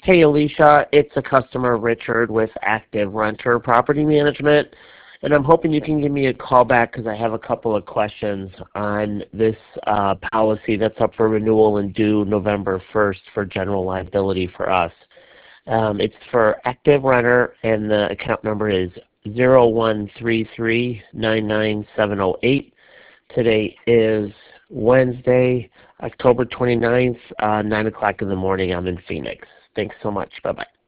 Hey Alicia, it's a customer Richard with Active Renter Property Management, and I'm hoping you can give me a call back because I have a couple of questions on this policy that's up for renewal and due November 1st for general liability for us. It's for Active Renter, and the account number is 0133999708. Today is Wednesday, October 29th, 9 o'clock in the morning. I'm in Phoenix. Thanks so much. Bye-bye.